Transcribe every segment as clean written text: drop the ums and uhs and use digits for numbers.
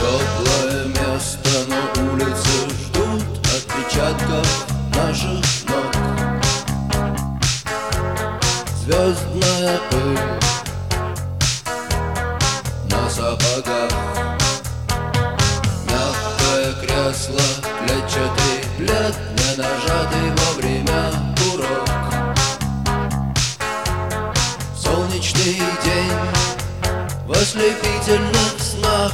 Теплое место, но улицы ждут отпечатков наших ног. Звездная пыль на сапогах, мягкое кресло, клетчатый плед, не нажатый вовремя курок. Солнечный день в ослепительных снах,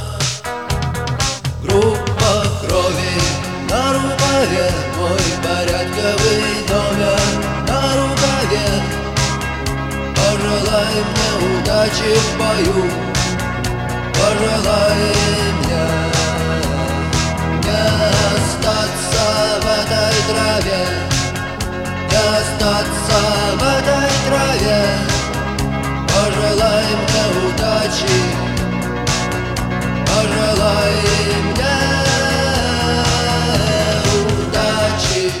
группа крови на рукаве, мой порядковый номер на рукаве. Пожелай мне удачи в бою, пожелай мне не остаться в этой траве, не остаться в этой траве. Пожелай мне удачи, пожелай мне удачи.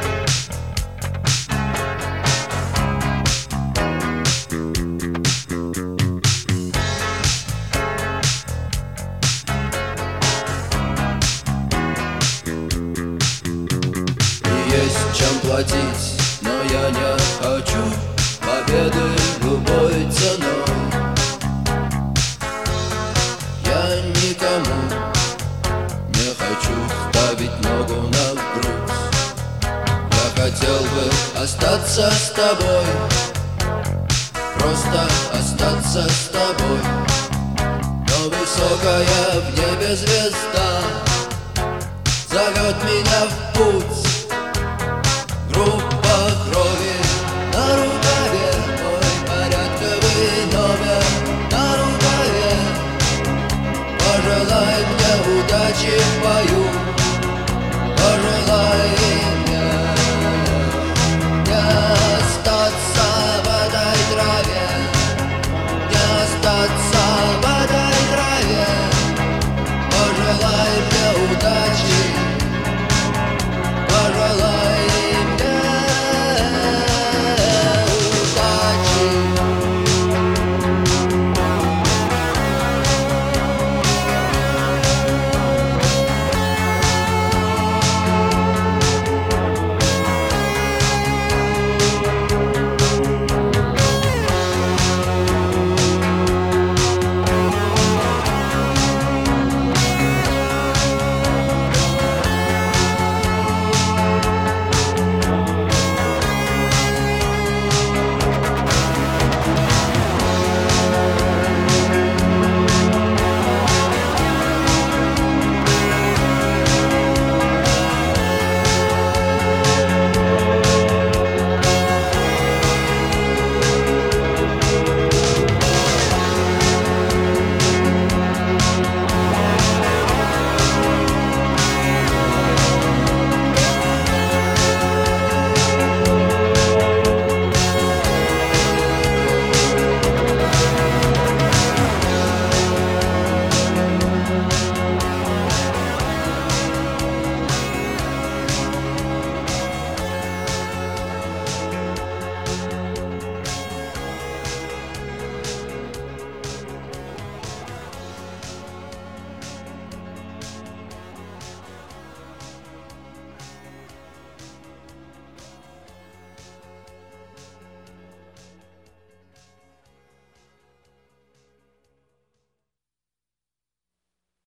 Есть чем платить, но я не хочу победы любой ценой. Я никому не хочу ставить ногу на грудь. Я хотел бы остаться с тобой, просто остаться с тобой. Но высокая в небе звезда зовет меня в путь. Группа крови на рукаве, мой порядковый номер на рукаве. Пожелай мне удачи в бою,